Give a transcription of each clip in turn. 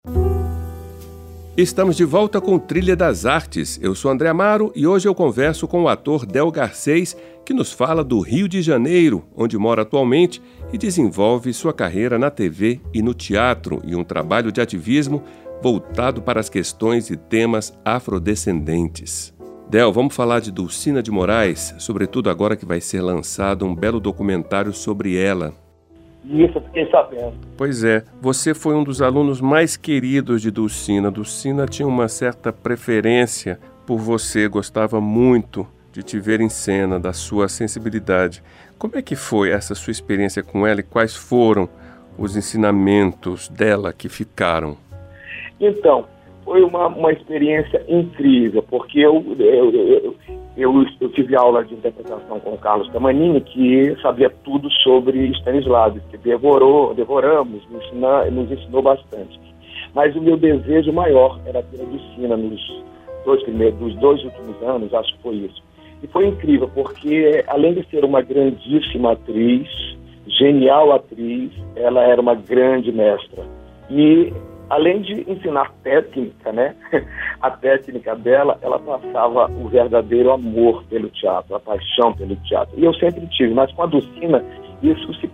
Estamos de volta com Trilha das Artes. Eu sou André Amaro e hoje eu converso com o ator Del Garcês, que nos fala do Rio de Janeiro, onde mora atualmente e desenvolve sua carreira na TV e no teatro e um trabalho de ativismo voltado para as questões e temas afrodescendentes. Del, vamos falar de Dulcina de Moraes, sobretudo agora que vai ser lançado um belo documentário sobre ela. Isso, eu fiquei sabendo. Pois é, você foi um dos alunos mais queridos de Dulcina. Dulcina tinha uma certa preferência por você, gostava muito de te ver em cena, da sua sensibilidade. Como é que foi essa sua experiência com ela e quais foram os ensinamentos dela que ficaram? Então, foi uma experiência incrível, porque eu tive aula de interpretação com o Carlos Tamagnini, que sabia tudo sobre Stanislavski, que devoramos, nos ensinou bastante. Mas o meu desejo maior era ter a Dulcina nos dois últimos anos, acho que foi isso. E foi incrível, porque além de ser uma grandíssima atriz, genial atriz, ela era uma grande mestra. E além de ensinar técnica, né? A técnica dela, ela passava o verdadeiro amor pelo teatro, a paixão pelo teatro. E eu sempre tive, mas com a Dulcina, isso se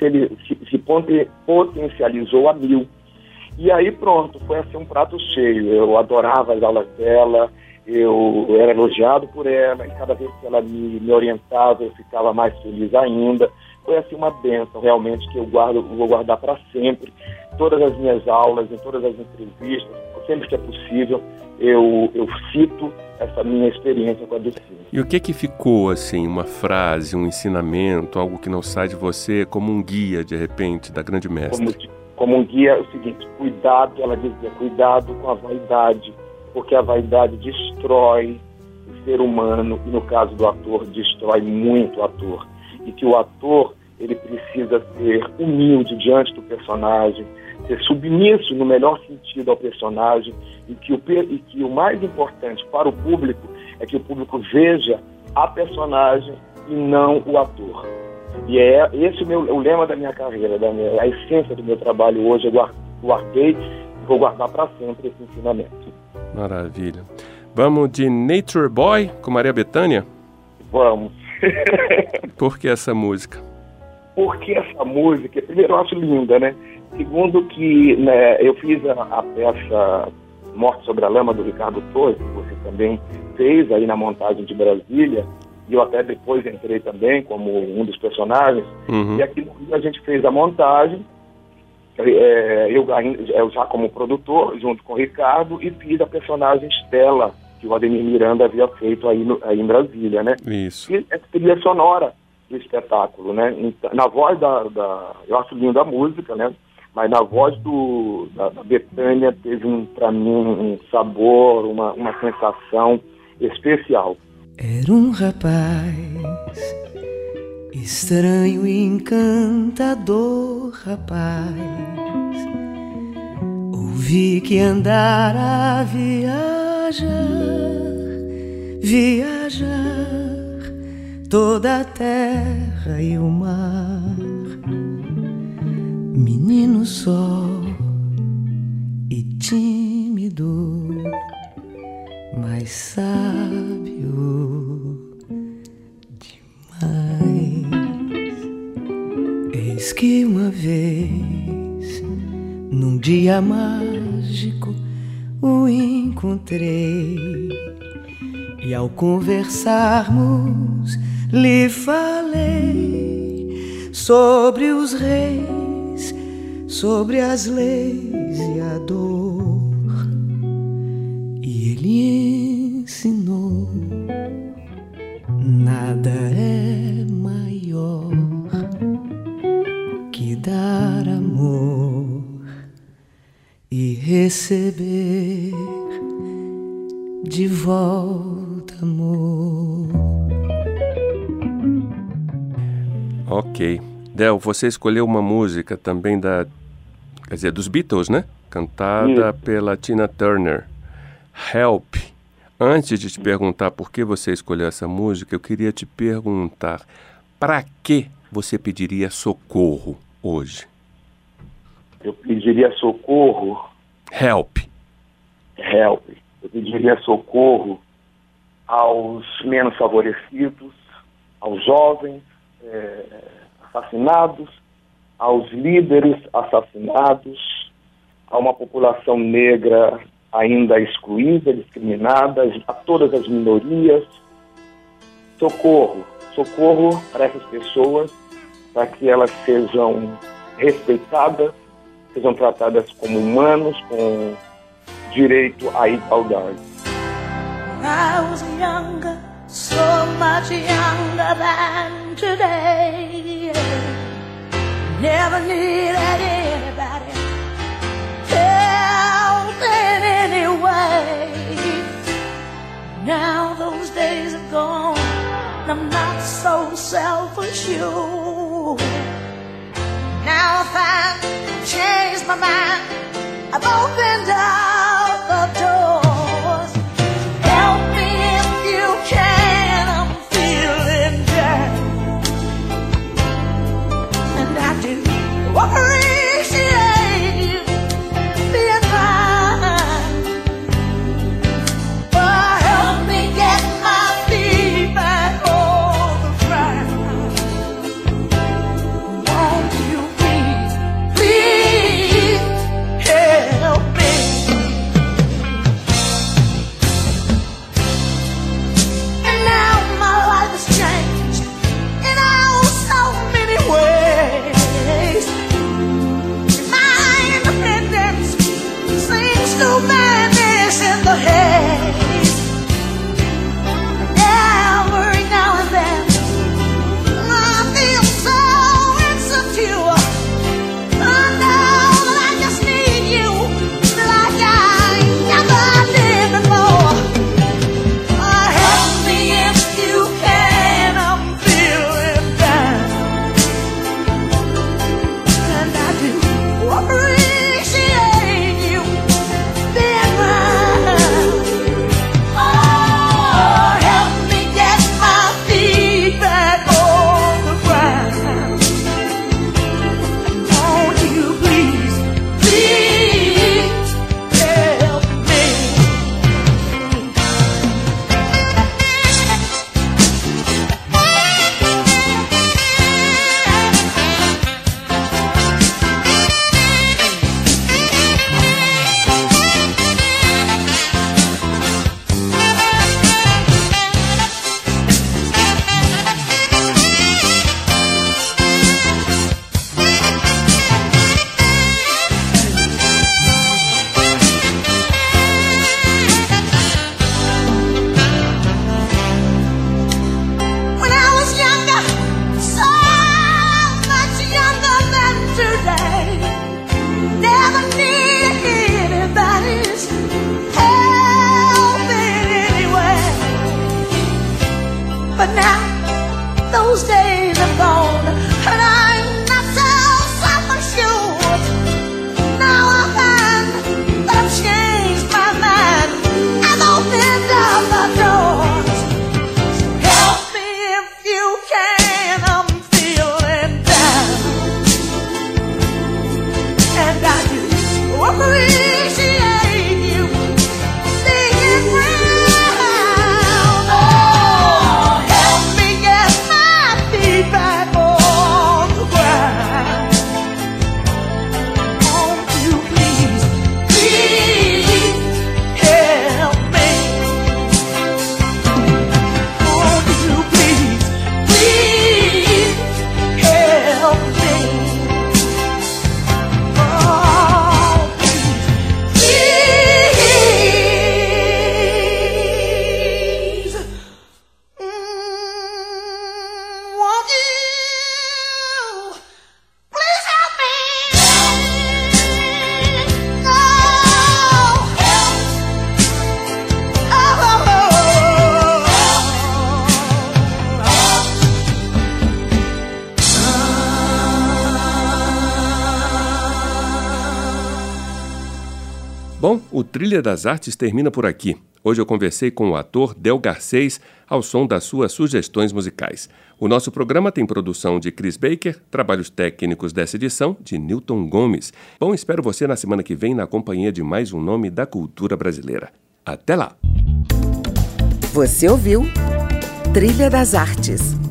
potencializou a 1000. E aí pronto, foi assim um prato cheio. Eu adorava as aulas dela, eu era elogiado por ela, e cada vez que ela me orientava, eu ficava mais feliz ainda. Foi assim uma bênção, realmente, que eu vou guardar para sempre. Todas as minhas aulas, em todas as entrevistas, sempre que é possível, eu cito essa minha experiência com a Dulcina. E o que ficou, assim, uma frase, um ensinamento, algo que não sai de você, como um guia, de repente, da grande mestra? Como um guia, é o seguinte: cuidado, ela dizia, cuidado com a vaidade, porque a vaidade destrói o ser humano, e no caso do ator, destrói muito o ator. E que o ator, ele precisa ser humilde diante do personagem, ser submisso no melhor sentido ao personagem, e que o mais importante para o público é que o público veja a personagem e não o ator. E é esse o lema da minha carreira, a essência do meu trabalho hoje. Eu guardei e vou guardar para sempre esse ensinamento. Maravilha. Vamos de Nature Boy com Maria Bethânia? Vamos. Por que essa música? Porque essa música, primeiro, eu acho linda, né? Segundo, que né, eu fiz a peça Morte sobre a Lama, do Ricardo Torres, que você também fez aí na montagem de Brasília, e eu até depois entrei também como um dos personagens. Uhum. E aqui no Rio a gente fez a montagem, eu já como produtor, junto com o Ricardo, e fiz a personagem Stella, que o Ademir Miranda havia feito aí em Brasília, né? Isso. E é trilha sonora do espetáculo, né? Na voz eu acho linda a música, né? Mas na voz da Bethânia teve para mim um sabor, uma sensação especial. Era um rapaz estranho e encantador, rapaz. Ouvi que andara a viajar toda a terra e o mar. Menino só e tímido, mas sábio demais. Eis que uma vez, num dia mágico, o encontrei, e ao conversarmos lhe falei sobre os reis, sobre as leis e a dor, e ele ensinou: nada é maior que dar amor e receber de volta amor. Ok. Del, você escolheu uma música também dos Beatles, né? Cantada pela Tina Turner. Help. Antes de te perguntar por que você escolheu essa música, eu queria te perguntar: para que você pediria socorro hoje? Eu pediria socorro. Help. Help. Eu pediria socorro aos menos favorecidos, aos jovens assassinados, aos líderes assassinados, a uma população negra ainda excluída, discriminada, a todas as minorias. Socorro para essas pessoas, para que elas sejam respeitadas, sejam tratadas como humanos, com direito à igualdade. I was younger, so much younger than today. Never needed anybody help in any way. Now those days are gone, I'm not so self-assured. Now if I change my mind, I've opened up the doors. Help me if you can, I'm feeling down. And I do appreciate you being mine. But help me get my feet back on the ground. Won't you please, please help me? And now my life has changed in oh so many ways. My independence seems to vanish in the haze. Every now and then I feel so insecure. I know that I just need you like I never did before. Help me if you can, I'm feeling down. And I do appreciate you being mine. Oh, help me get my feet back on the ground. Won't you please, please help me? When I was younger, so much younger than today, never needed anybody's help in any way. But now those days are gone, and I'm not so self-assured. Now I find that I've changed my mind. I've opened up the doors. Help me if you can, I'm feeling down. And I do appreciate you being round. Oh, help me get my feet back on the ground. Won't you please, please help me? Won't you please, please help me? Oh, please, won't you please help me? No, Bom, o Trilha das Artes termina por aqui. Hoje eu conversei com o ator Del Garcês ao som das suas sugestões musicais. O nosso programa tem produção de Chris Baker, trabalhos técnicos dessa edição de Newton Gomes. Bom, espero você na semana que vem na companhia de mais um nome da cultura brasileira. Até lá! Você ouviu Trilha das Artes.